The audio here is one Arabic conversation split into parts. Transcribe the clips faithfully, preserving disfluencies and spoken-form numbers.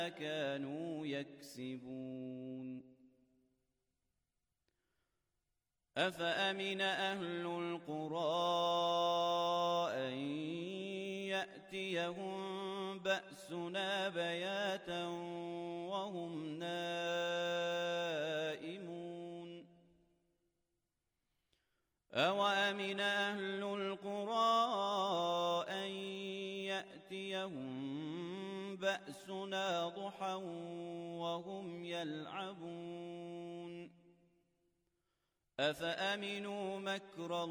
كانوا يكسبون أفأمن أهل القرى أن يأتيهم بأسنا بياتا وهم نائمون أوأمن أهل القرى أن يأتيهم بأسنا ضحى وهم يلعبون أفأمنوا مكر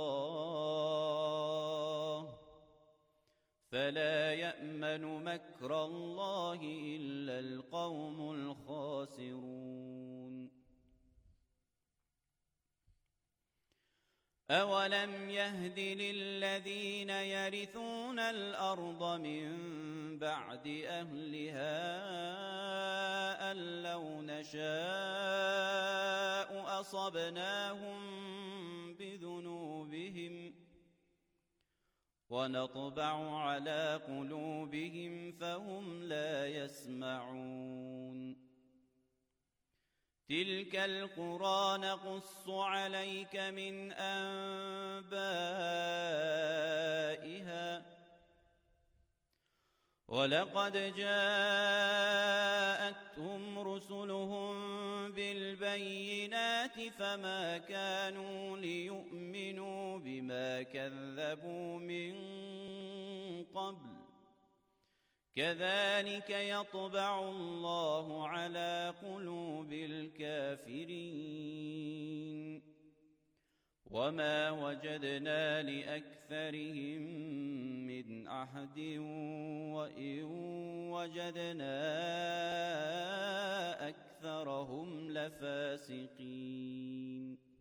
الله فلا يأمن مكر الله إلا القوم الخاسرون أولم يهد للذين يرثون الأرض من بعد أهلها أن لو نشاء أصبناهم بذنوبهم ونطبع على قلوبهم فهم لا يسمعون تلك القرى نقص عليك من أنبائها ولقد جاءتهم رسلهم بالبينات فما كانوا ليؤمنوا بما كذبوا من قبل كذلك يطبع الله على قلوب الكافرين وما وجدنا لأكثرهم من أحد وإن وجدنا أكثرهم لفاسقين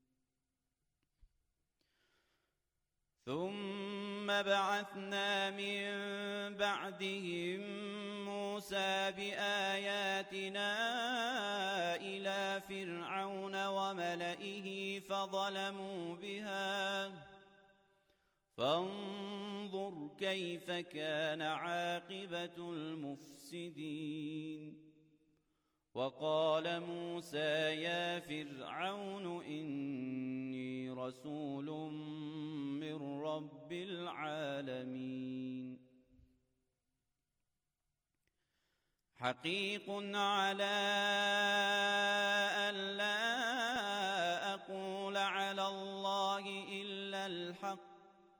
ثم بعثنا من بعدهم موسى بآياتنا إلى فرعون وملئه فظلموا بها فانظر كيف كان عاقبة المفسدين وقال موسى يا فرعون إني رسول من رب العالمين حقيق على أن لا أقول على الله إلا الحق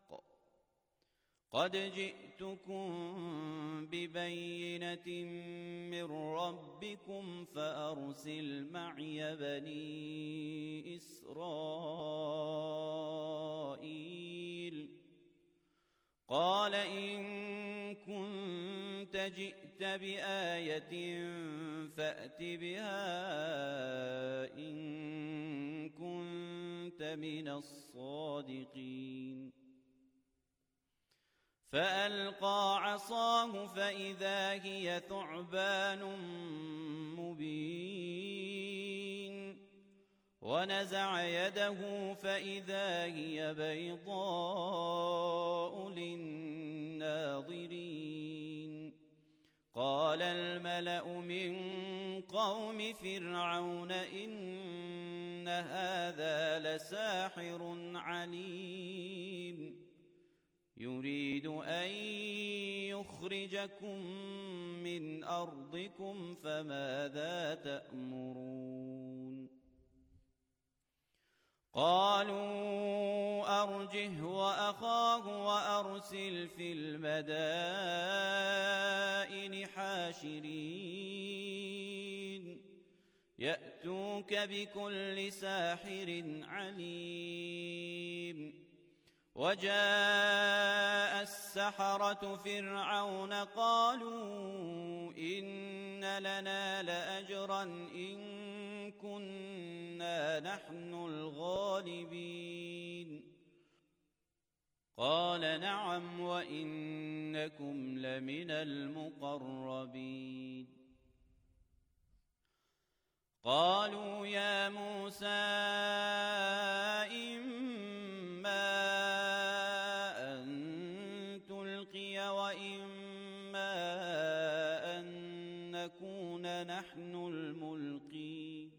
قد جئتكم ببينة من ربكم فأرسل معي بني إسرائيل قال إن كنت جئت بآية فأت بها إن كنت من الصادقين فألقى عصاه فإذا هي ثعبان مبين ونزع يده فإذا هي بيضاء للناظرين قال الملأ من قوم فرعون إن هذا لساحر عليم يريد أن يخرجكم من أرضكم فماذا تأمرون قالوا أرجه وأخاه وأرسل في المدائن حاشرين يأتوك بكل ساحر عليم وجاء السحرة فرعون قالوا إن لنا لأجرا إن كنا نحن الغالبين قال نعم وإنكم لمن المقربين قالوا يا موسى إما أن تلقي وإما أن نكون نحن الملقين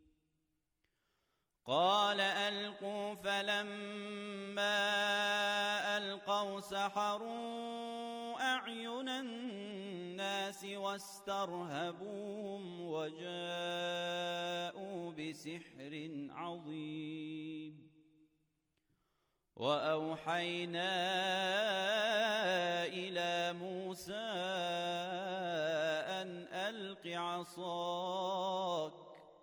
قال ألقوا فلما ألقوا سحروا أعين الناس واسترهبوهم وجاءوا بسحر عظيم وأوحينا إلى موسى أن ألق عصاك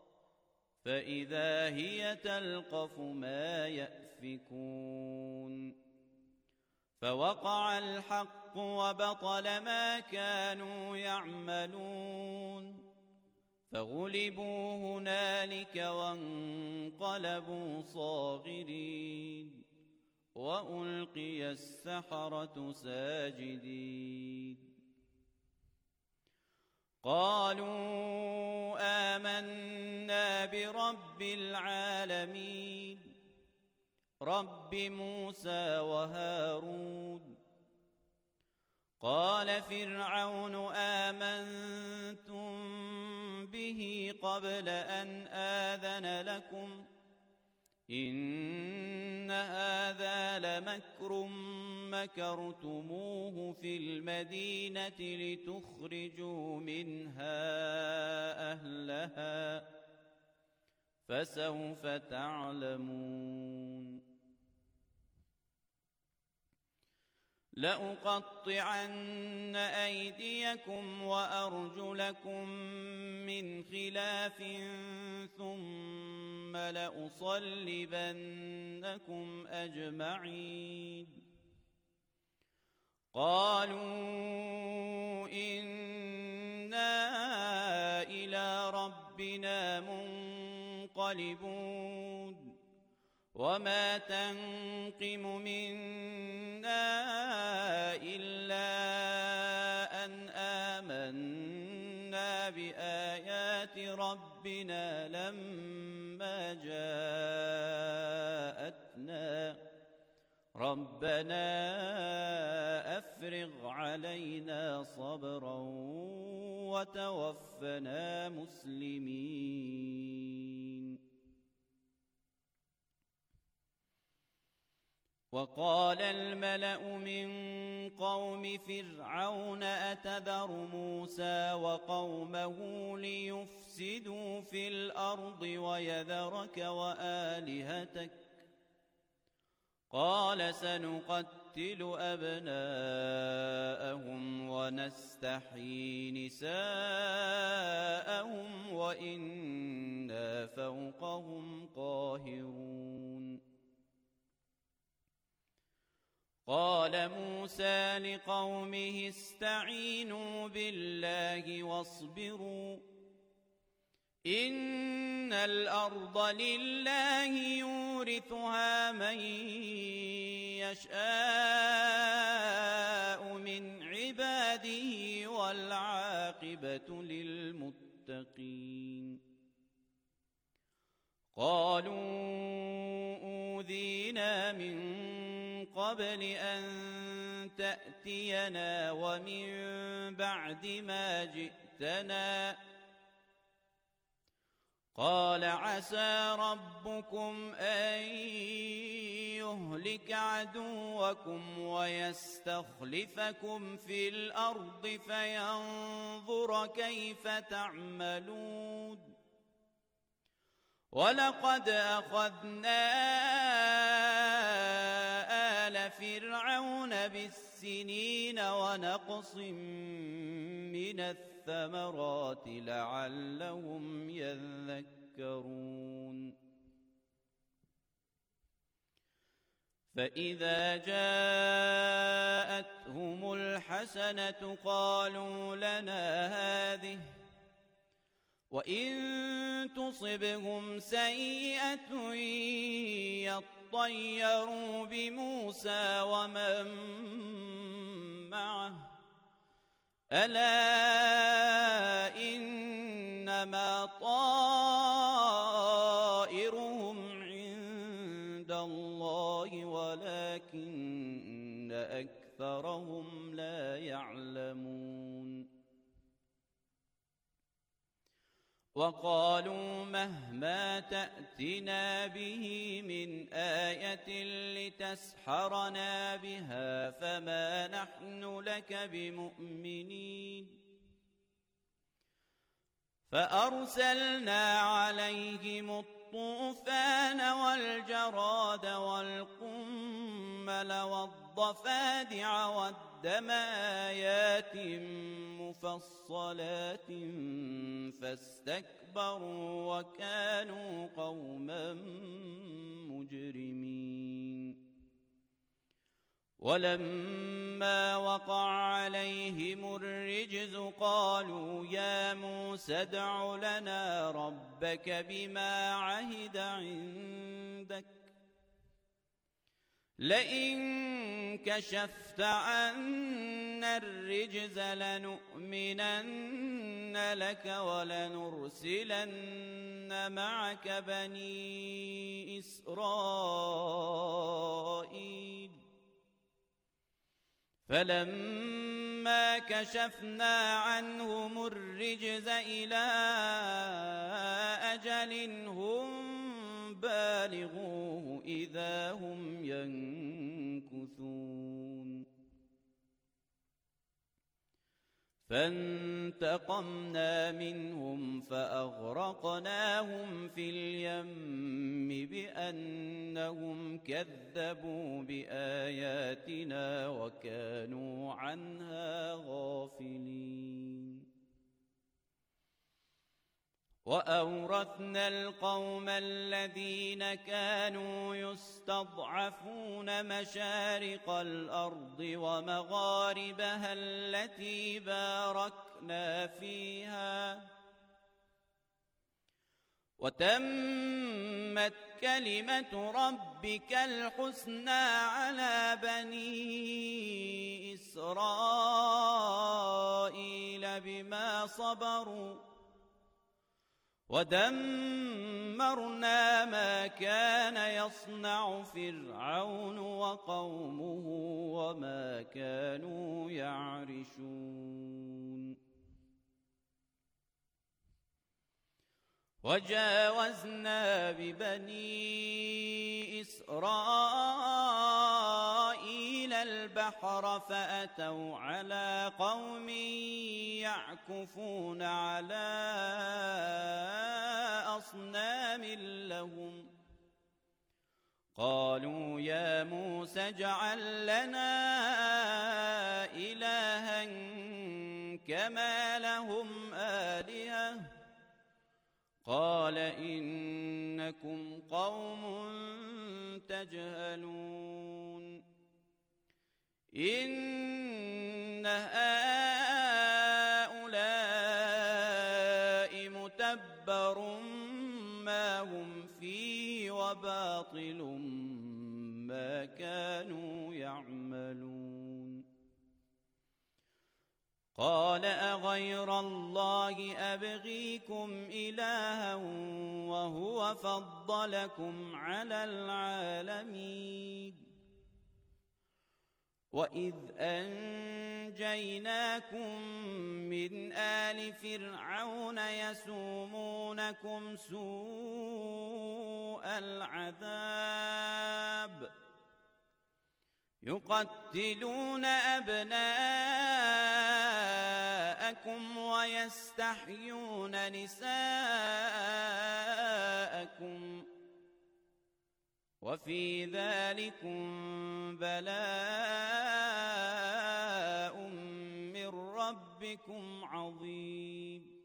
فإذا هي تلقف ما يأفكون فوقع الحق وبطل ما كانوا يعملون فغلبوا هنالك وانقلبوا صاغرين وألقي السحرة ساجدين قالوا آمنا برب العالمين رب موسى وهارون قال فرعون آمنتم به قبل أن آذن لكم إن هذا لمكر مكرتموه في المدينة لتخرجوا منها أهلها فسوف تعلمون لأقطعن أيديكم وأرجلكم من خلاف ثم لأصلبنكم أجمعين قالوا إنا إلى ربنا منقلبون وما تنقم منا إلا أن آمنا بآيات ربنا لما جاءتنا ربنا أفرغ علينا صبرا وتوفنا مسلمين وقال الملأ من قوم فرعون أتذر موسى وقومه ليفسدوا في الأرض ويذرك وآلهتك قال سنقتل أبناءهم ونستحيي نساءهم وإنا فوقهم قاهرون قال موسى لقومه استعينوا بالله واصبروا إن الأرض لله يورثها من يشاء من عباده والعاقبة للمتقين قالوا أوذينا من قبل أن تأتينا ومن بعد ما جئتنا قال عسى ربكم أن يهلك عدوكم ويستخلفكم في الأرض فينظر كيف تعملون ولقد أخذنا آل فرعون بالسنين ونقص من الثمرات لعلهم يذكرون فإذا جاءتهم الحسنة قالوا لنا هذه وإن تصبهم سيئة يطيروا بموسى ومن معه ألا إنما طائرهم عند الله ولكن أكثرهم لا يعلمون وقالوا مهما تأتنا به من آية لتسحرنا بها فما نحن لك بمؤمنين فأرسلنا عليهم الطوفان والجراد والقمل والضفادع والدم آيات مفصلات فاستكبروا وكانوا قوما مجرمين ولما وقع عليهم الرجز قالوا يا موسى ادع لنا ربك بما عهد عندك لئن كشفت عنا الرجز لنؤمنن لك ولنرسلن معك بني إسرائيل فلما كشفنا عنهم الرجز إلى أجل هم بالغوه إذا هم ينكثون فانتقمنا منهم فأغرقناهم في اليم بأنهم كذبوا بآياتنا وكانوا عنها غافلين وأورثنا القوم الذين كانوا يستضعفون مشارق الأرض ومغاربها التي باركنا فيها وتمت كلمة ربك الحسنى على بني إسرائيل بما صبروا ودمرنا ما كان يصنع فرعون وقومه وما كانوا يعرشون وجاوزنا ببني إسرائيل البحر فأتوا على قوم يعكفون على أصنام لهم قالوا يا موسى اجعل لنا إلها كما لهم آلهة قال إنكم قوم تجهلون إن هؤلاء متبر ما هم فيه وباطل ما كانوا يعملون قال أغير الله أبغيكم إلها وهو فضلكم على العالمين وإذ أنجيناكم من آل فرعون يسومونكم سوء العذاب يقتلون أبناءكم ويستحيون نساءكم وفي ذلكم بلاء من ربكم عظيم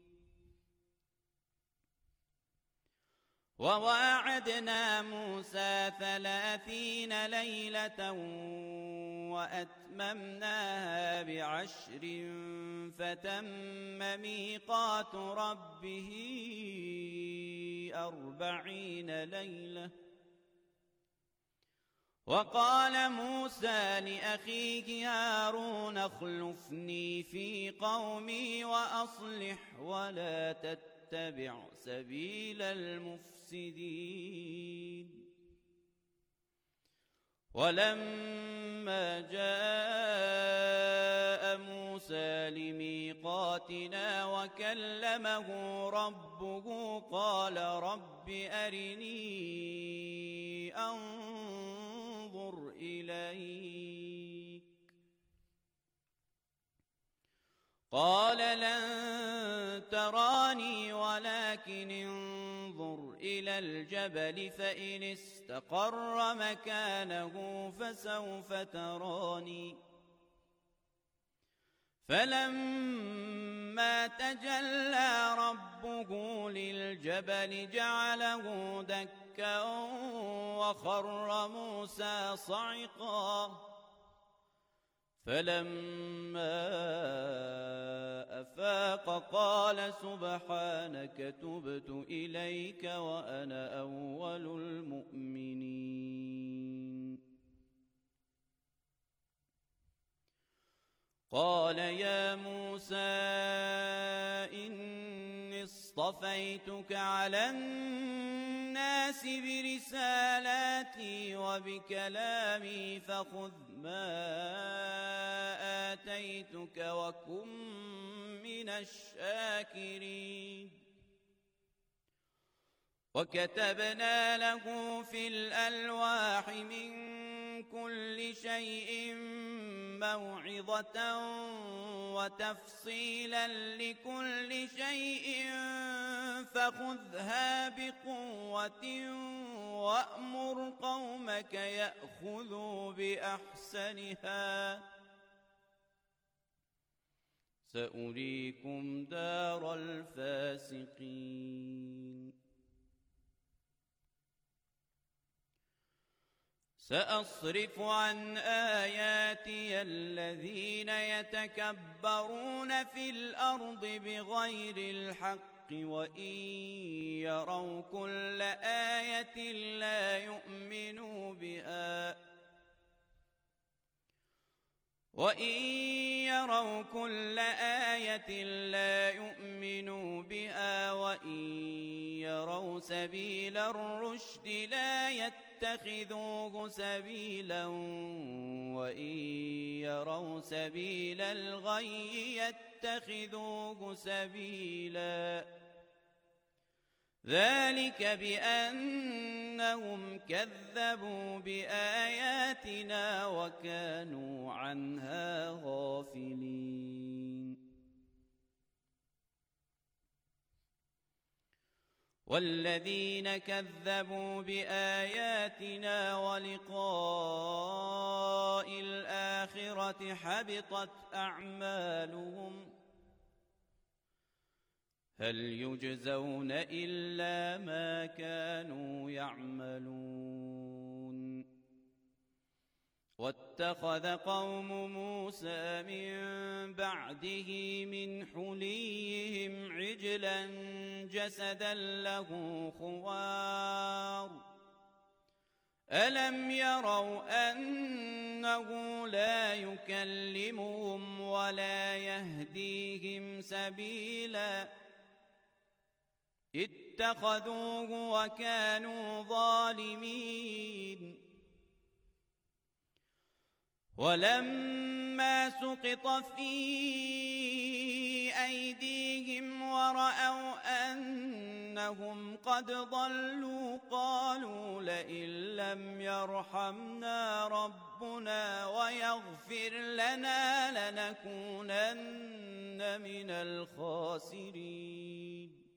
وواعدنا موسى ثلاثين ليلة وأتممناها بعشر فتم ميقات ربه أربعين ليلة وقال موسى لأخيه هارون اخلفني في قومي وأصلح ولا تتبع سبيل المفسدين ولما جاء موسى موسى لميقاتنا وكلمه ربه قال رب أرني أنظر إليك قال لن تراني ولكن انظر إلى الجبل فإن استقر مكانه فسوف تراني فلما تجلى ربه للجبل جعله دكا وخر موسى صعقا فلما أفاق قال سبحانك تبت إليك وأنا أول المؤمنين قال يا موسى إني اصطفيتك على الناس برسالاتي وبكلامي فخذ ما آتيتك وكن من الشاكرين وكتبنا له في الألواح من كل شيء موعظة وتفصيلا لكل شيء فخذها بقوة وأمر قومك يأخذوا بأحسنها سأريكم دار الفاسقين سأصرف عن آياتي الذين يتكبرون في الأرض بغير الحق وإن يروا كل آية لا يؤمنوا بها وإن يروا كل آية لا يؤمنوا بها وإن يروا سبيل الرشد لا يتخذوه سبيلا وإن يروا سبيل الغي يتخذوه سبيلا ذلك بأنهم كذبوا بآياتنا وكانوا عنها غافلين والذين كذبوا بآياتنا ولقاء الآخرة حبطت أعمالهم هل يجزون إلا ما كانوا يعملون واتخذ قوم موسى من بعده من حليهم عجلا جسدا له خوار ألم يروا أنه لا يكلمهم ولا يهديهم سبيلا اتخذوه وكانوا ظالمين ولما سقط في أيديهم ورأوا أنهم قد ضلوا قالوا لئن لم يرحمنا ربنا ويغفر لنا لنكونن من الخاسرين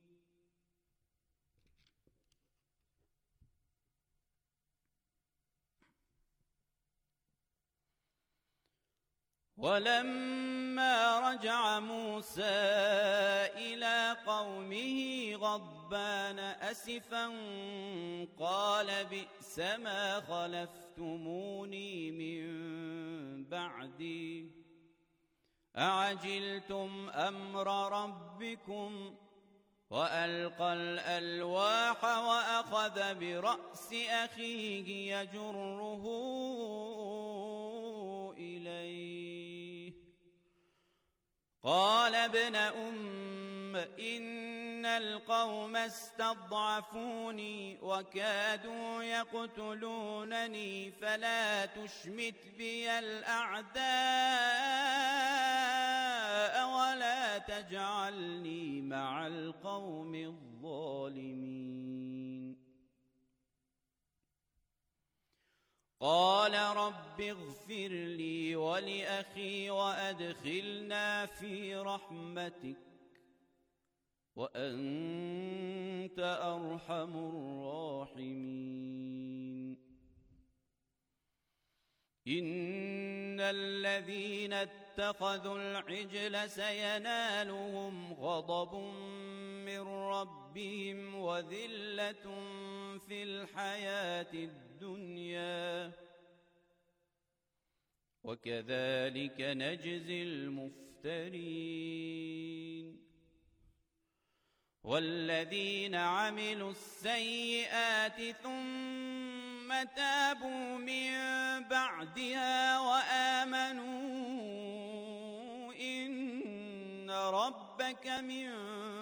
ولما رجع موسى إلى قومه غضبان أسفا قال بئس ما خلفتموني من بعدي أعجلتم أمر ربكم وألقى الألواح وأخذ برأس أخيه يجره إليه قال ابن أم إن القوم استضعفوني وكادوا يقتلونني فلا تشمت بي الأعداء تجعلني مع القوم الظالمين. قال رب اغفر لي ولأخي وأدخلنا في رحمتك وأنت أرحم الراحمين. إن الذين اتخذوا العجل سينالهم غضب من ربهم وذلة في الحياة الدنيا وكذلك نجزي المفترين. والذين عملوا السيئات ثم تابوا من بعدها وآمنوا إن ربك من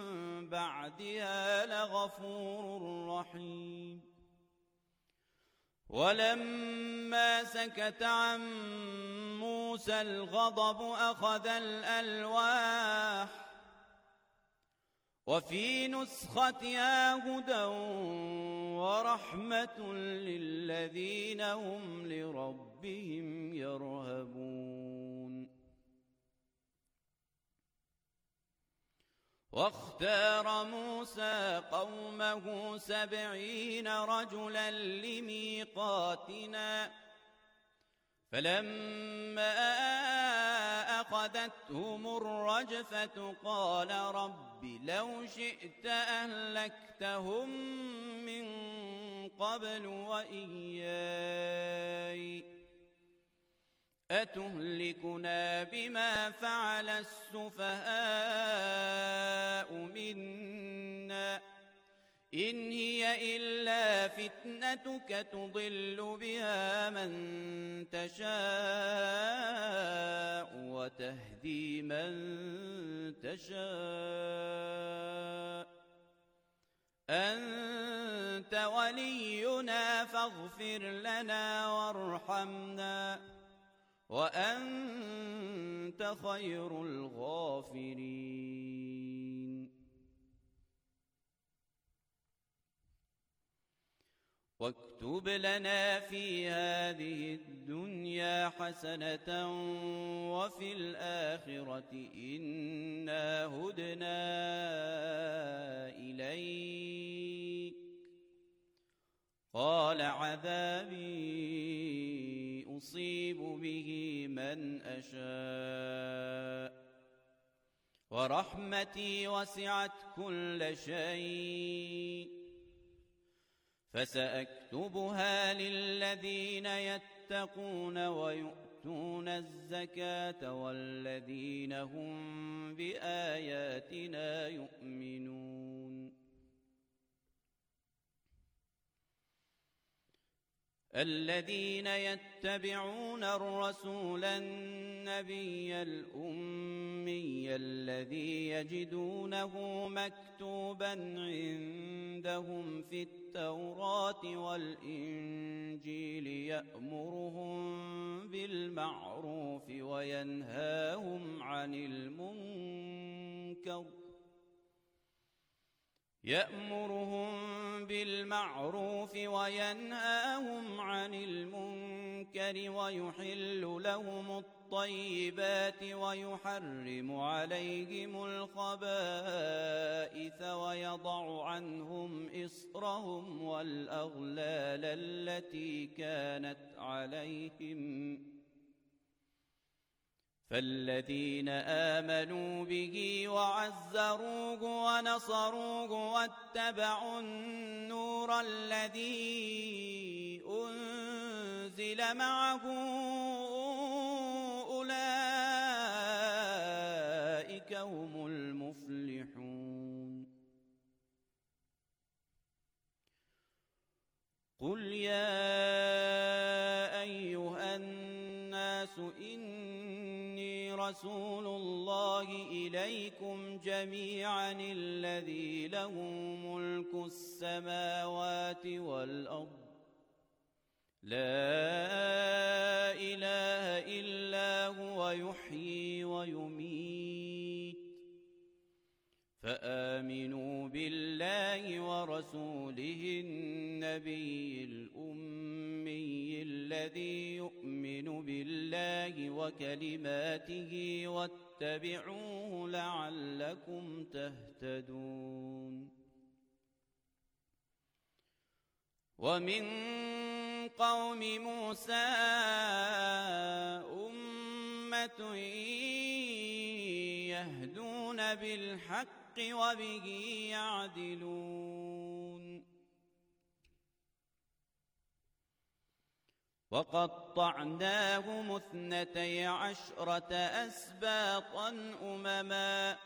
بعدها لغفور رحيم. ولما سكت عن موسى الغضب أخذ الألواح وفي نسختها هدى ورحمة للذين هم لربهم يرهبون. واختار موسى قومه سبعين رجلا لميقاتنا فلما أخذتهم الرجفة قال رب لو شئت أهلكتهم من قبل وإياي أتهلكنا بما فعل السفهاء منا إن هي إلا فتنتك تضل بها من تشاء وتهدي من تشاء أنت ولينا فاغفر لنا وارحمنا وأنت خير الغافرين. واكتب لنا في هذه الدنيا حسنة وفي الآخرة إنا هدنا إليك قال عذابي أصيب به من أشاء ورحمتي وسعت كل شيء فسأكتبها للذين يتقون ويؤتون الزكاة والذين هم بآياتنا يؤمنون. الذين يتبعون الرسول النبي الأمي الذي يجدونه مكتوبا عندهم في التوراة والإنجيل يأمرهم بالمعروف وينهاهم عن المنكر يأمرهم بالمعروف وينهاهم عن المنكر ويحل لهم الطيبات ويحرم عليهم الخبائث ويضع عنهم إصرهم والأغلال التي كانت عليهم فالذين آمنوا به وعزروه ونصروه واتبعوا النور الذي أنزل معه أولئك هم المفلحون. قل يا أيها الناس إني رسول الله إليكم جميعا الذي له ملك السماوات والأرض لا إله إلا هو يحيي ويميت فآمنوا بالله ورسوله النبي الأمي الذي يؤمن بالله وكلماته واتبعوه لعلكم تهتدون ومن قوم موسى أمة يهدون بالحق وبه يعدلون وقطعناهم اثنتي عشرة أسباطا أمما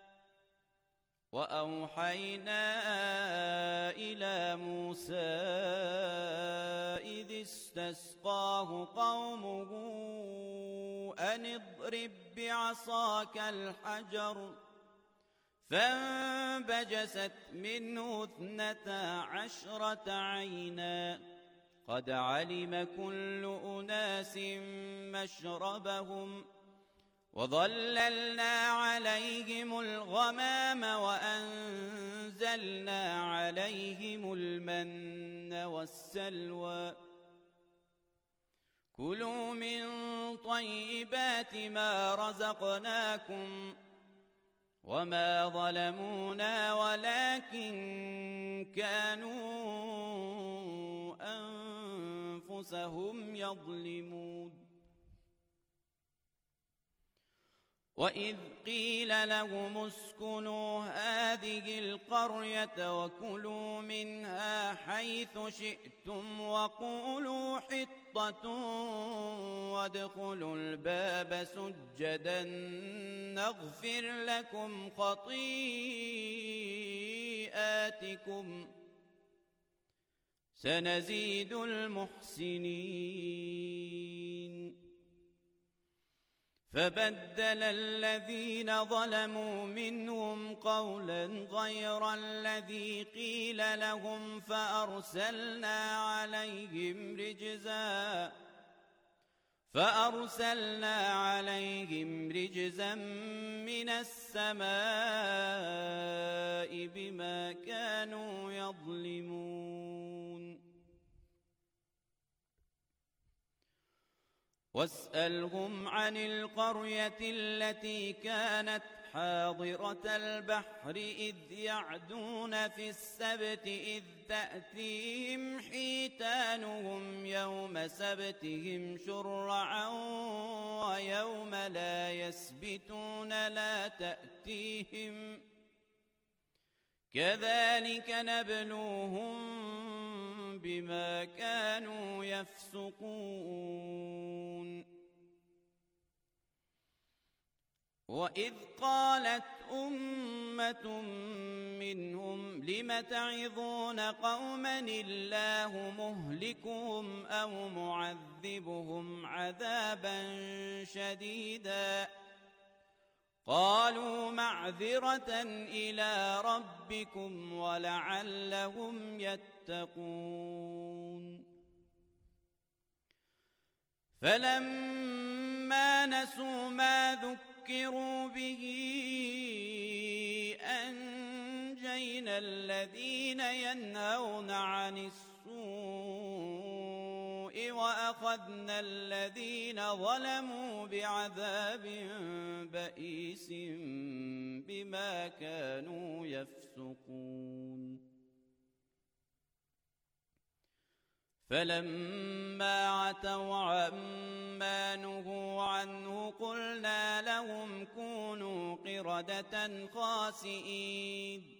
وأوحينا إلى موسى إذ استسقاه قومه أن اضرب بعصاك الحجر فانبجست منه اثنتا عشرة عينا قد علم كل أناس مشربهم وظللنا عليهم الغمام وأنزلنا عليهم المن والسلوى كلوا من طيبات ما رزقناكم وما ظلمونا ولكن كانوا أنفسهم يظلمون وإذ قيل لهم اسكنوا هذه القرية وكلوا منها حيث شئتم وقولوا حطة وادخلوا الباب سجدا نغفر لكم خطيئاتكم سنزيد المحسنين فبدل الذين ظلموا منهم قولا غير الذي قيل لهم فأرسلنا عليهم رجزا فأرسلنا عليهم رجزا من السماء بما كانوا يظلمون واسألهم عن القرية التي كانت حاضرة البحر إذ يعدون في السبت إذ تأتيهم حيتانهم يوم سبتهم شرعا ويوم لا يسبتون لا تأتيهم كذلك نبلوهم بما كانوا يفسقون وإذ قالت أمة منهم لم تعظون قوما الله مهلكهم أو معذبهم عذابا شديدا قالوا معذرة إلى ربكم ولعلهم يتقون فلما نسوا ما ذكروا به أنجينا الذين ينهون عن السوء وأخذنا الذين ظلموا بعذاب بئيس بما كانوا يفسقون فلما عتوا عما نهوا عنه قلنا لهم كونوا قردة خاسئين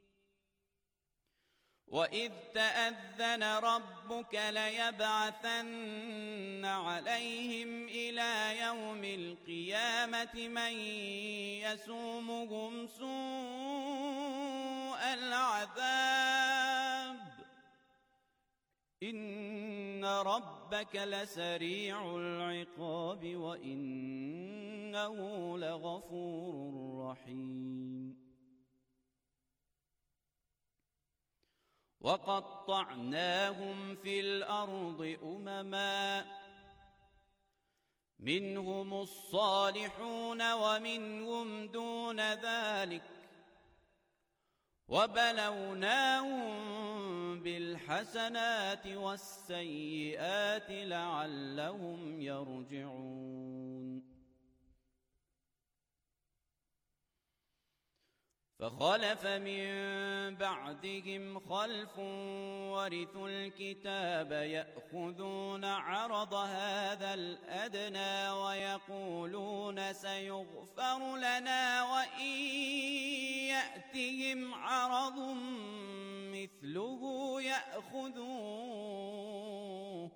وإذ تأذن ربك ليبعثن عليهم إلى يوم القيامة من يسومهم سوء العذاب إن ربك لسريع العقاب وإنه لغفور رحيم وقطعناهم في الأرض أمما منهم الصالحون ومنهم دون ذلك وبلوناهم بالحسنات والسيئات لعلهم يرجعون فخلف من بعدهم خلف ورثوا الكتاب يأخذون عرض هذا الأدنى ويقولون سيغفر لنا وإن يأتهم عرض مثله يأخذوه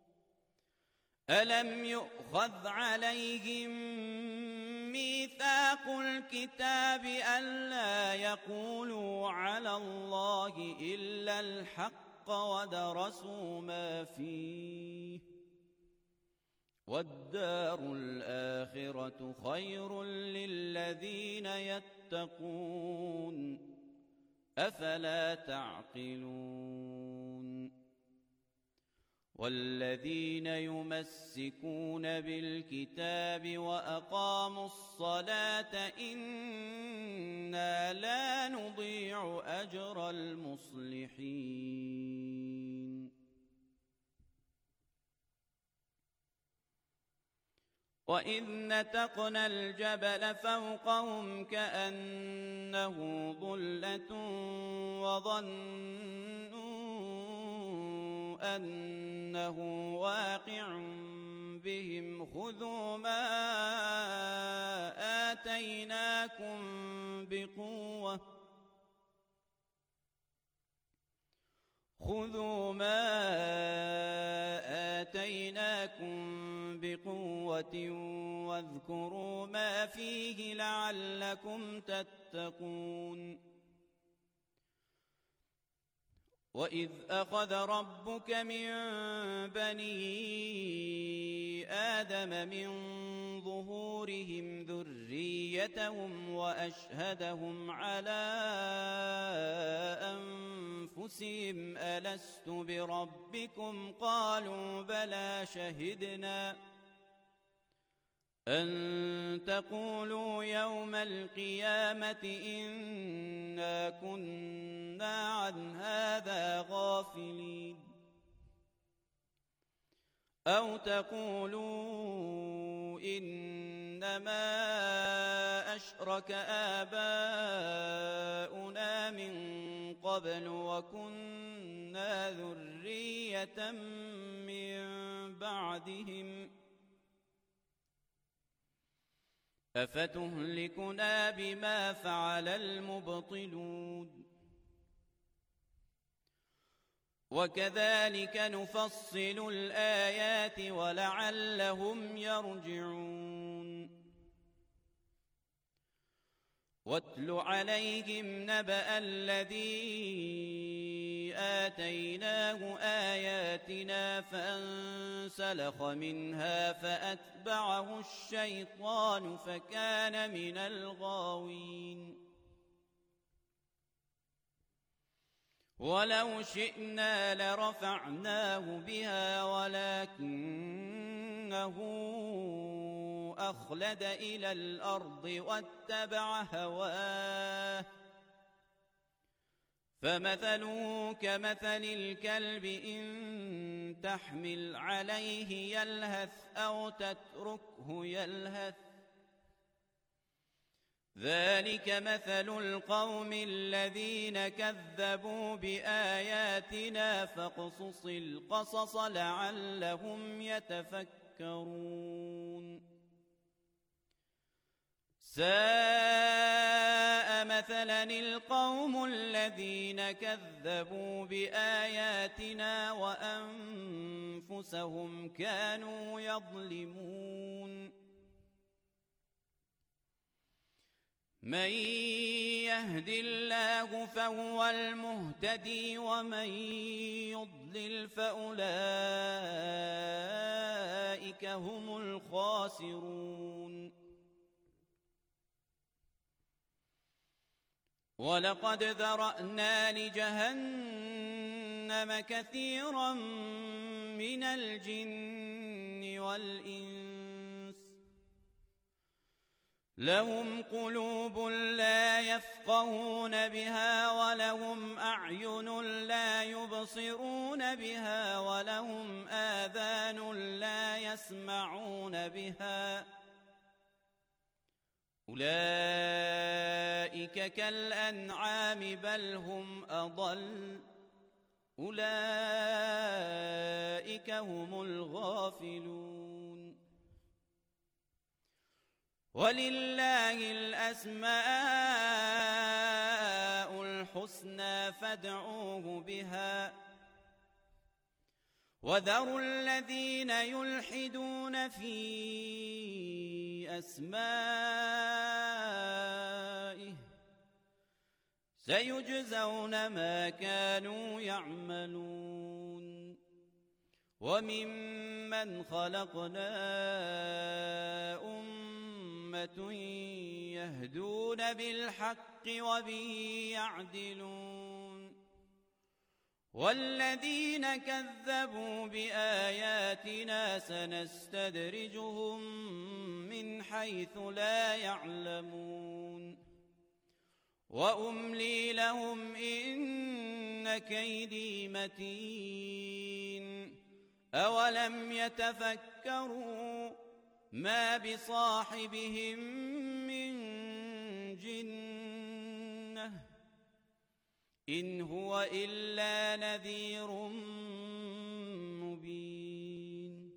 ألم يؤخذ عليهم ميثاق الكتاب ألا يقولوا على الله إلا الحق ودرسوا ما فيه والدار الآخرة خير للذين يتقون أفلا تعقلون والذين يمسكون بالكتاب وأقاموا الصلاة إنا لا نضيع أجر المصلحين وإذ نتقنا الجبل فوقهم كأنه ظلة وظنوا أنه واقع بهم خذوا ما آتيناكم بقوة خذوا ما آتيناكم بقوة واذكروا ما فيه لعلكم تتقون وإذ أخذ ربك من بني آدم من ظهورهم ذريتهم وأشهدهم على أنفسهم ألست بربكم قالوا بلى شهدنا أن تقولوا يوم القيامة إنا كنا عن هذا غافلين أو تقولوا إنما أشرك آباؤنا من قبل وكنا ذرية من بعدهم أفتهلكنا بما فعل المبطلون وكذلك نفصل الآيات ولعلهم يرجعون واتل عليهم نبأ الذي آتيناه آياتنا فانسلخ منها فأتبعه الشيطان فكان من الغاوين ولو شئنا لرفعناه بها ولكنه أخلد إلى الأرض واتبع هواه فمثله كمثل الكلب إن تحمل عليه يلهث أو تتركه يلهث ذلك مثل القوم الذين كذبوا بآياتنا فاقصص القصص لعلهم يتفكرون ساء مثلا القوم الذين كذبوا بآياتنا وأنفسهم كانوا يظلمون من يهد الله فهو المهتدي ومن يضلل فأولئك هم الخاسرون ولقد ذرأنا لجهنم كثيرا من الجن والإنس لهم قلوب لا يفقهون بها ولهم أعين لا يبصرون بها ولهم آذان لا يسمعون بها أولئك كالأنعام بل هم أضل أولئك هم الغافلون ولله الأسماء الحسنى فادعوه بها وذروا الذين يلحدون في أسمائه سيجزون ما كانوا يعملون وممن خلقنا أمة يهدون بالحق وبه يعدلون والذين كذبوا بآياتنا سنستدرجهم من حيث لا يعلمون وأملي لهم إن كيدي متين أولم يتفكروا ما بصاحبهم من جنة إن هو إلا نذير مبين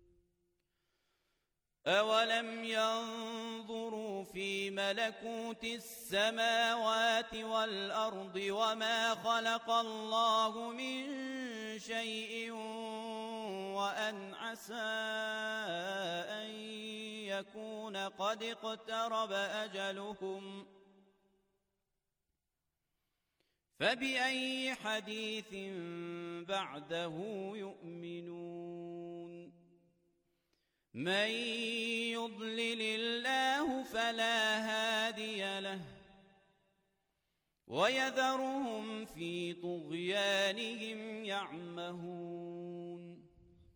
أولم ينظروا في ملكوت السماوات والأرض وما خلق الله من شيء وأن عسى أن يكون قد اقترب أجلهم فبأي حديث بعده يؤمنون من يضلل الله فلا هادي له ويذرهم في طغيانهم يعمهون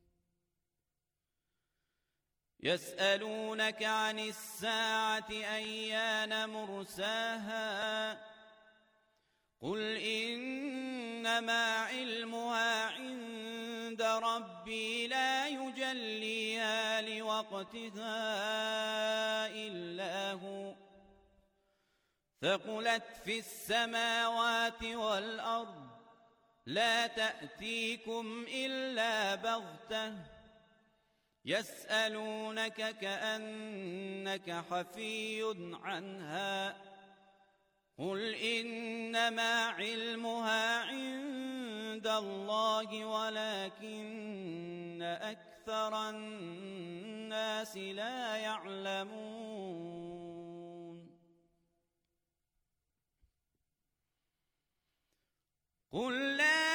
يسألونك عن الساعة أيان مرساها قل إنما علمها عند ربي لا يجليها لوقتها إلا هو ثقلت في السماوات والأرض لا تأتيكم إلا بغتة يسألونك كأنك حفي عنها قل إنما علمها عند الله ولكن أكثر الناس لا يعلمون قل لا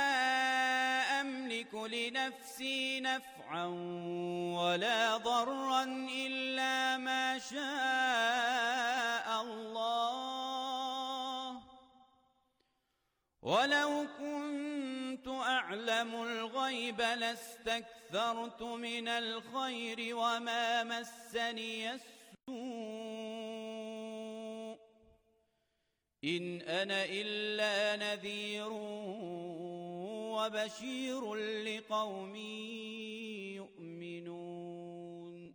أملك لنفسي نفعا ولا ضرا إلا ما شاء الله ولو كنت أعلم الغيب لاستكثرت من الخير وما مسني السوء إن أنا إلا نذير وبشير لقوم يؤمنون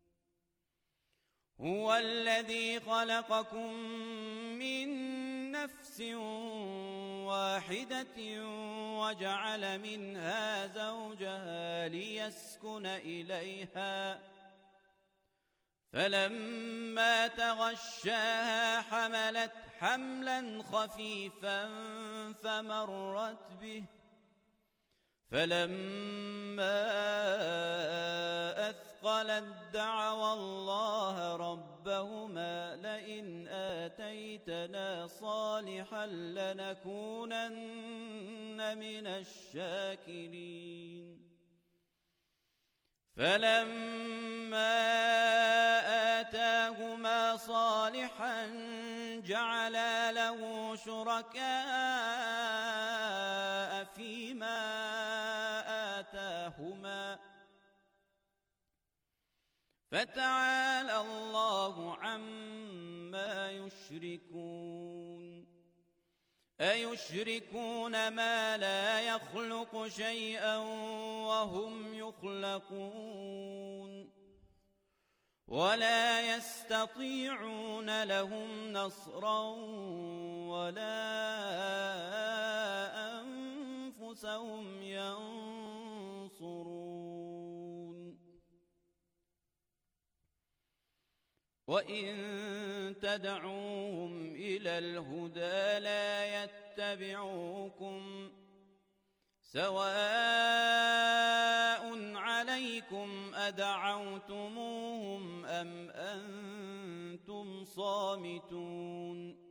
هو الذي خلقكم من نفس واحدة وجعل منها زوجها ليسكن إليها فلما تغشاها حملت حملا خفيفا فمرت به فلما أثقلت دعوا الله ربهما لئن آتيتنا صالحا لنكونن من الشاكرين فلما آتاهما صالحا جعلا له شركاء فيما آتاهما فتعالى الله عما يشركون أيشركون ما لا يخلق شيئا وهم يخلقون ولا يستطيعون لهم نصرا ولا أنفسهم ينصرون وإن تدعوهم إلى الهدى لا يتبعوكم سواء عليكم أدعوتموهم أم أنتم صامتون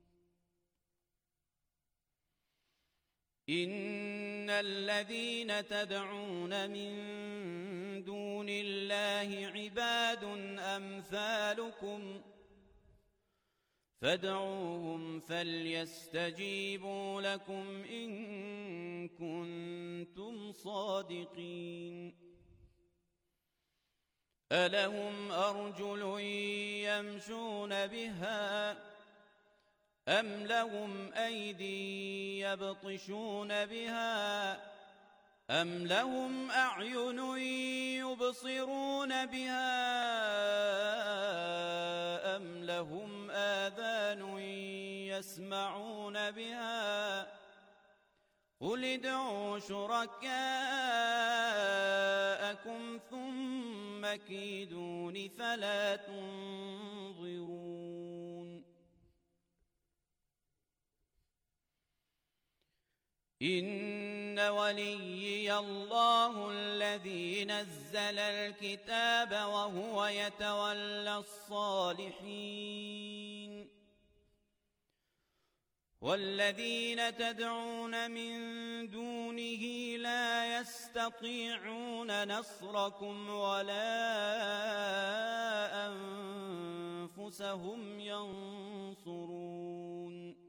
إن الذين تدعون من دون الله عباد أمثالكم فادعوهم فليستجيبوا لكم إن كنتم صادقين ألهم أرجل يمشون بها أم لهم أيدي يبطشون بها أم لهم أعين يبصرون بها أم لهم آذان يسمعون بها قل ادعوا شركاءكم ثم كيدون فلا تنظرون إن وليي الله الذي نزل الكتاب وهو يتولى الصالحين والذين تدعون من دونه لا يستطيعون نصركم ولا أنفسهم ينصرون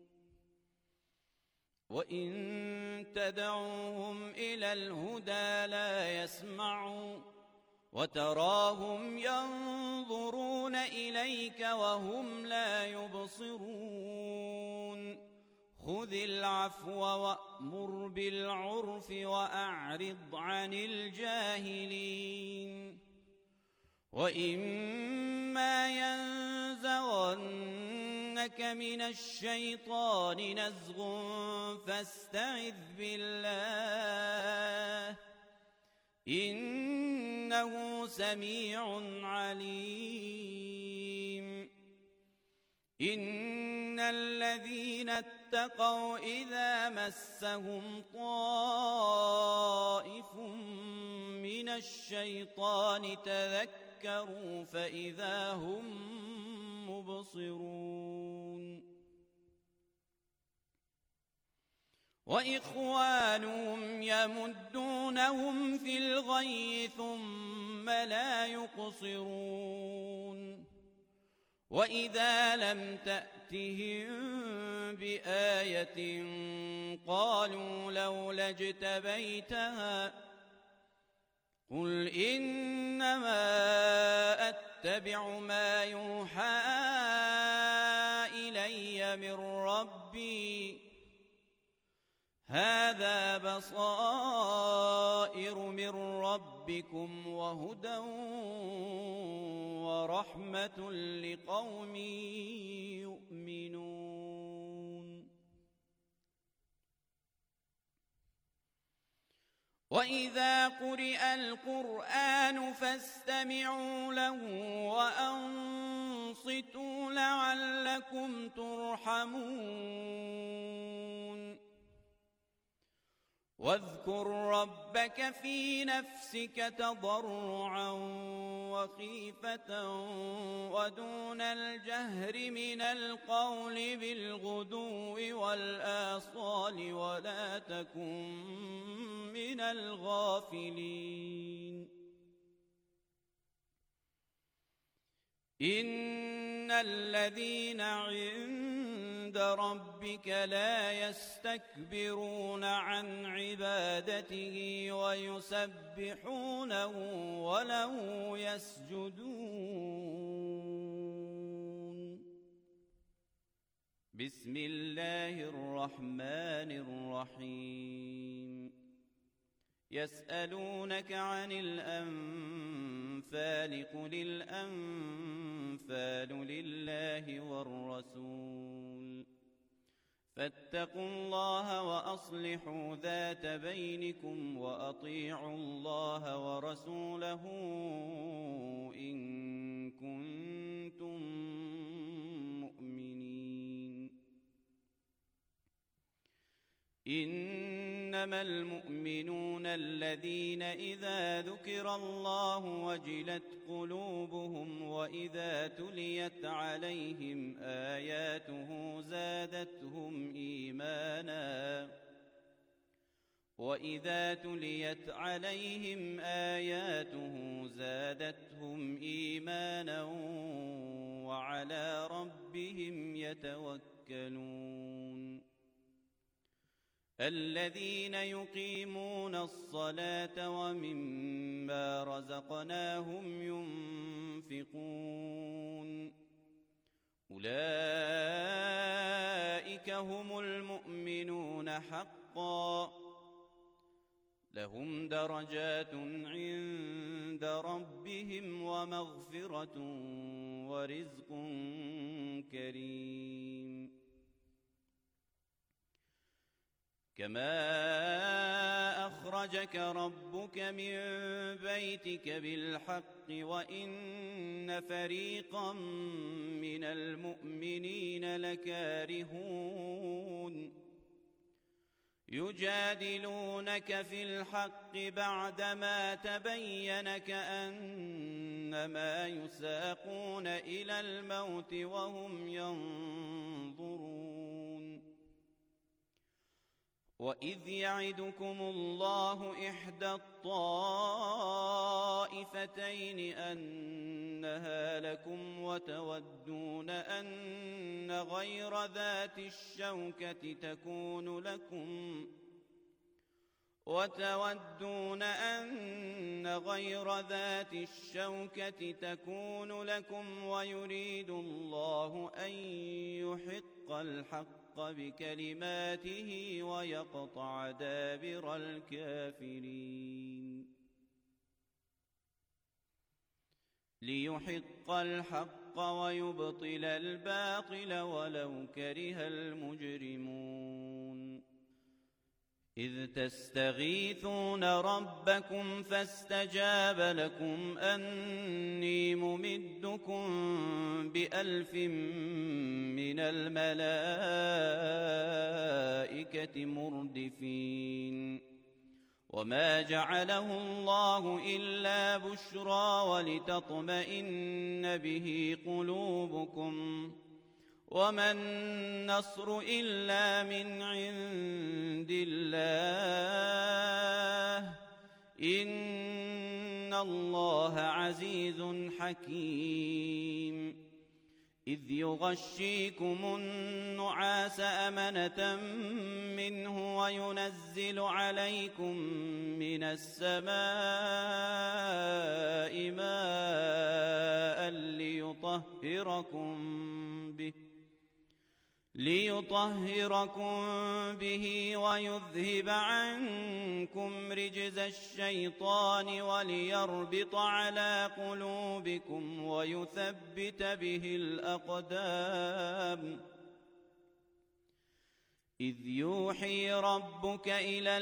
وإن تدعوهم إلى الهدى لا يسمعوا وتراهم ينظرون إليك وهم لا يبصرون خذ العفو وأمر بالعرف وأعرض عن الجاهلين وإما ينزغنك من الشيطان نزغ فاستعذ بالله إنه سميع عليم إن الذين اتقوا إذا مسهم طائف من الشيطان تذكروا فإذا هم مبصرون وإخوانهم يمدونهم في الغي ثم لا يقصرون وإذا لم تأتهم بآية قالوا لولا اجتبيتها قل إنما أتبع ما يوحى إلي من ربي هذا بصائر من ربكم وهدى ورحمة لقوم يؤمنون وإذا قرئ القرآن فاستمعوا له وأنصتوا لعلكم ترحمون واذكر ربك في نفسك تضرعا وخيفة ودون الجهر من القول بالغدو والآصال ولا تكن من الغافلين إن الذين عند عند ربك لا يستكبرون عن عبادته ويسبحونه وله يسجدون. بسم الله الرحمن الرحيم. يسألونك عن الأنفال قل الأنفال لله والرسول فاتقوا الله وأصلحوا ذات بينكم وأطيعوا الله ورسوله إن كنتم مؤمنين. إنما المؤمنون الذين إذا ذكر الله وجلت قلوبهم وإذا تليت عليهم آياته زادتهم إيمانا وإذا تليت عليهم آياته زادتهم إيمانا وعلى ربهم يتوكلون. الذين يقيمون الصلاة ومما رزقناهم ينفقون أولئك هم المؤمنون حقا لهم درجات عند ربهم ومغفرة ورزق كريم. كما أخرجك ربك من بيتك بالحق وإن فريقا من المؤمنين لكارهون يجادلونك في الحق بعدما تبين كأنما يساقون إلى الموت وهم ينظرون. وإذ يعدكم الله إحدى الطائفتين أنها لكم وتودون أن غير ذات الشوكة تكون لكم وتودون أن غير ذات الشوكة تكون لكم ويريد الله أن يحق الحق بكلماته ويقطع دابر الكافرين. ليحق الحق ويبطل الباطل ولو كره المجرمون. إذ تستغيثون ربكم فاستجاب لكم أني ممدكم بألف من الملائكة مردفين. وما جعله الله إلا بشرى ولتطمئن به قلوبكم وما النصر إلا من عند الله إن الله عزيز حكيم. إذ يغشيكم النعاس أمنة منه وينزل عليكم من السماء ماء ليطهركم به ليطهركم به ويذهب عنكم رجز الشيطان وليربط على قلوبكم ويثبت به الأقدام. إذ يوحي ربك إلى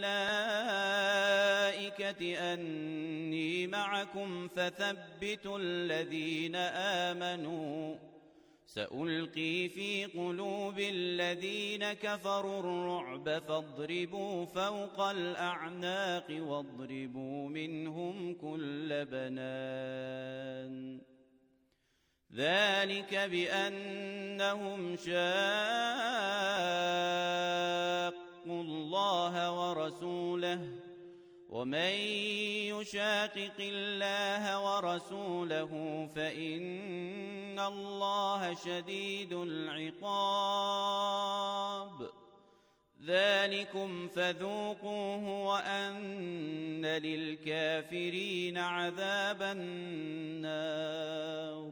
الملائكة أني معكم فثبتوا الذين آمنوا سألقي في قلوب الذين كفروا الرعب فاضربوا فوق الأعناق واضربوا منهم كل بنان. ذلك بأنهم شاقوا الله ورسوله ومن يشاقق الله ورسوله فإن الله شديد العقاب ذلكم فذوقوه وأن للكافرين عذاب النار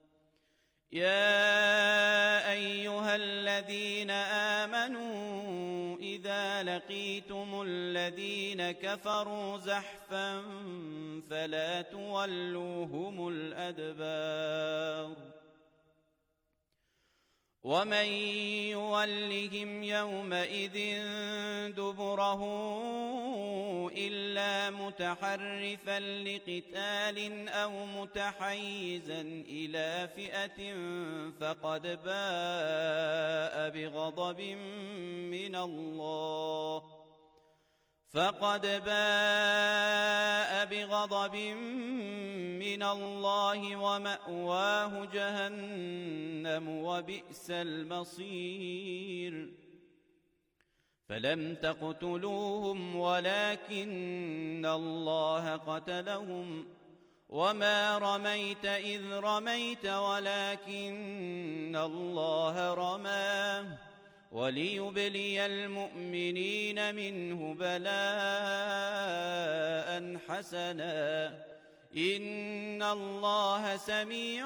يا أيها الذين آمنوا إذا لقيتم الذين كفروا زحفا فلا تولوهم الأدبار ومن يولهم يومئذ دبره إلا متحرفا لقتال أو متحيزا إلى فئة فقد باء بغضب من الله فقد باء بغضب من الله ومأواه جهنم وبئس المصير فلم تقتلوهم ولكن الله قتلهم وما رميت إذ رميت ولكن الله رماه وليبلي المؤمنين منه بلاء حسنا إن الله سميع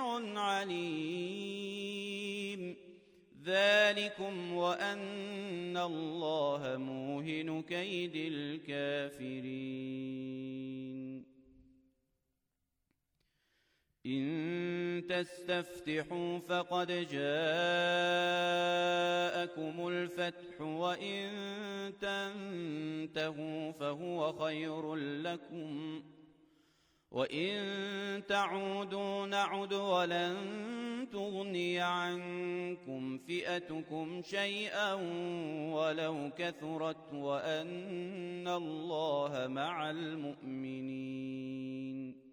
عليم ذلكم وأن الله موهن كيد الكافرين إن تستفتحوا فقد جاءكم الفتح وإن تنتهوا فهو خير لكم وإن تعودوا نعد ولن تغني عنكم فئتكم شيئا ولو كثرت وأن الله مع المؤمنين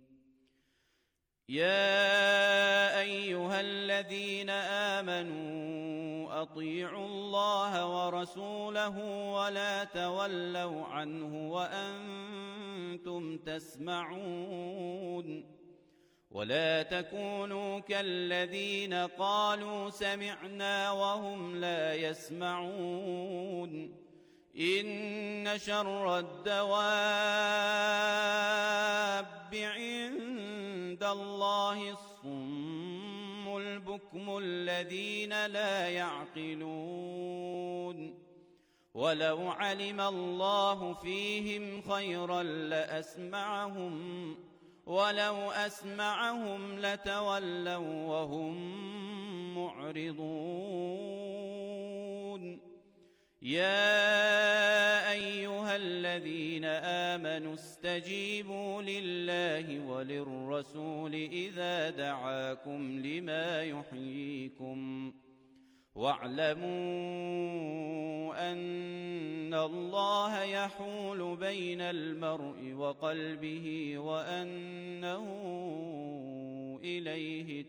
يا أيها الذين آمنوا أطيعوا الله ورسوله ولا تولوا عنه وأنتم تسمعون ولا تكونوا كالذين قالوا سمعنا وهم لا يسمعون إن شر الدواب عند الله الصم البكم الذين لا يعقلون ولو علم الله فيهم خيرا لأسمعهم ولو أسمعهم لتولوا وهم معرضون يا أيها الذين آمنوا استجيبوا لله وللرسول إذا دعاكم لما يحييكم واعلموا أن الله يحول بين المرء وقلبه وأنه إليه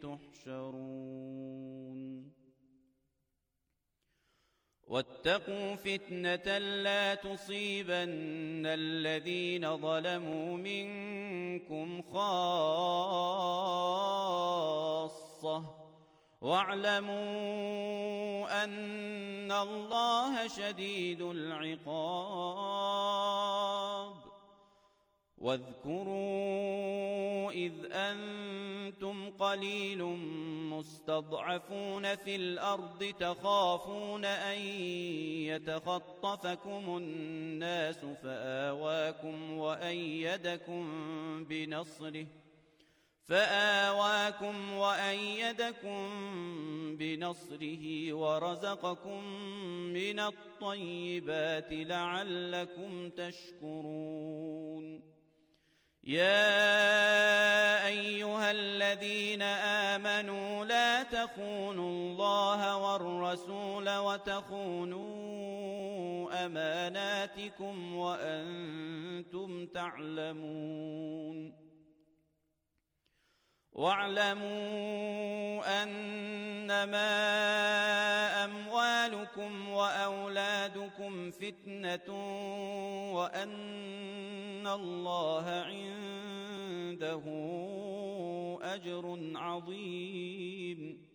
تحشرون واتقوا فتنة لا تصيبن الذين ظلموا منكم خاصة واعلموا أن الله شديد العقاب واذكروا إذ أنتم قليل مستضعفون في الأرض تخافون أن يتخطفكم الناس فآواكم وأيدكم بنصره فآواكم وأيدكم بنصره ورزقكم من الطيبات لعلكم تشكرون يا أيها الذين آمنوا لا تخونوا الله والرسول وتخونوا أماناتكم وأنتم تعلمون واعلموا أنما أموالكم وأولادكم فتنة وأن الله عنده أجر عظيم.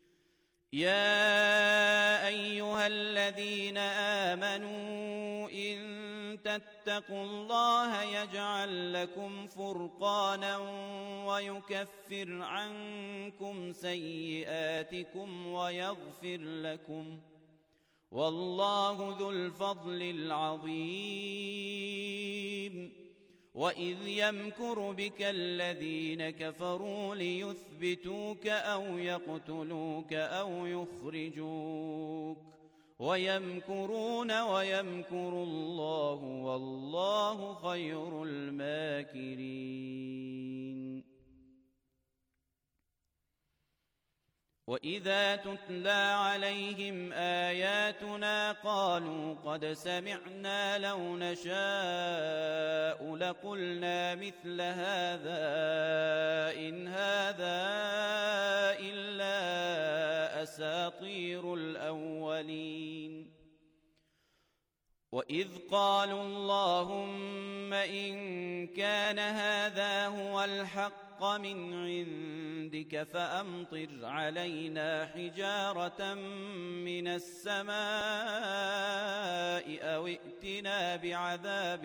يا أيها الذين آمنوا إن تتقوا الله يجعل لكم فرقانا ويكفر عنكم سيئاتكم ويغفر لكم، والله ذو الفضل العظيم. وإذ يمكر بك الذين كفروا ليثبتوك أو يقتلوك أو يخرجوك ويمكرون ويمكر الله والله خير الماكرين. وإذا تتلى عليهم آياتنا قالوا قد سمعنا لو نشاء لقلنا مثل هذا إن هذا إلا أساطير الأولين. وإذ قالوا اللهم إن كان هذا هو الحق من عندك فأمطر علينا حجارة من السماء أو ائتنا بعذاب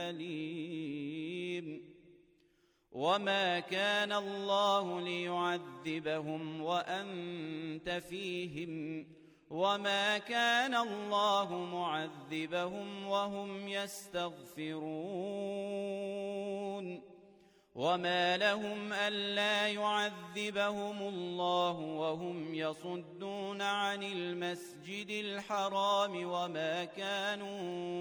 أليم. وما كان الله ليعذبهم وأنت فيهم وما كان الله معذبهم وهم يستغفرون. وما لهم ألا يعذبهم الله وهم يصدون عن المسجد الحرام وما كانوا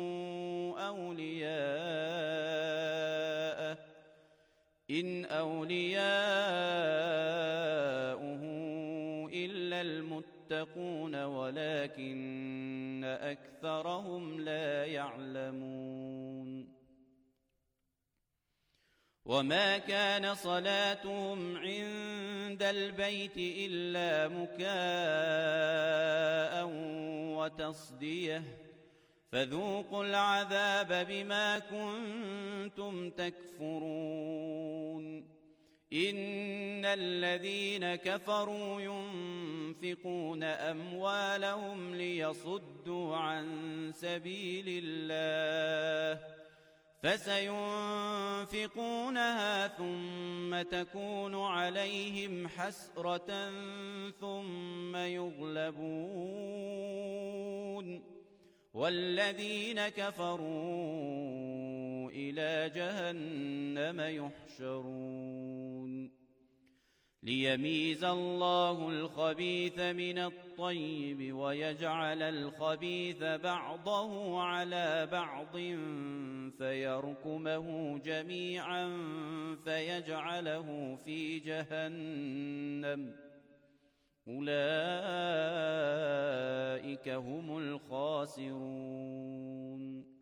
أولياءه إن أولياؤه إلا المتقون ولكن أكثرهم لا يعلمون. وما كان صلاتهم عند البيت إلا مكاء وتصدية فذوقوا العذاب بما كنتم تكفرون. إن الذين كفروا ينفقون أموالهم ليصدوا عن سبيل الله فسينفقونها ثم تكون عليهم حسرة ثم يغلبون والذين كفروا إلى جهنم يحشرون. ليميز الله الخبيث من الطيب ويجعل الخبيث بعضه على بعض فيركمه جميعا فيجعله في جهنم أولئك هم الخاسرون.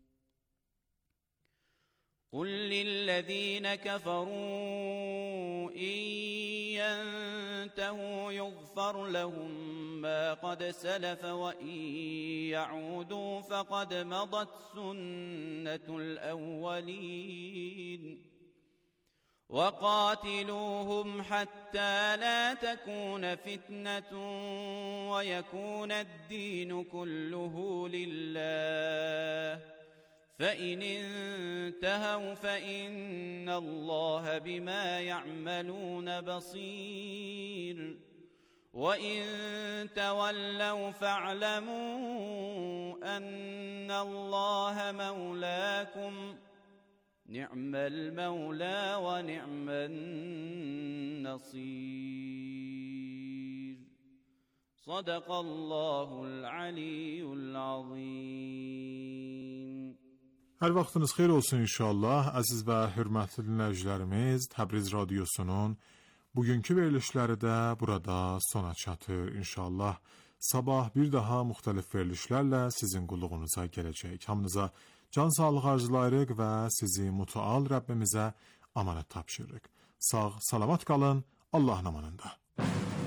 قل للذين كفروا إن ينتهوا يغفر لهم ما قد سلف وإن يعودوا فقد مضت سنة الأولين. وقاتلوهم حتى لا تكون فتنة ويكون الدين كله لله فإن انتهوا فإن الله بما يعملون بصير. وإن تولوا فاعلموا أن الله مولاكم نعم المولى ونعم النصير. صدق الله العلي العظيم. Hər vaxtınız xeyir olsun inşallah. Əziz və hörmətli dinləyicilərimiz, Təbriz Radiosunun bugünkü verilişləri də burada sona çatır inşallah. Sabah bir daha müxtəlif verilişlərlə sizin qulluğunuza gələcək. Hamınıza can sağlığı arzulayırıq və sizi mütəal Rəbbimizə amanət tapşırırıq. Sağ, salamat qalın, Allahın amanında.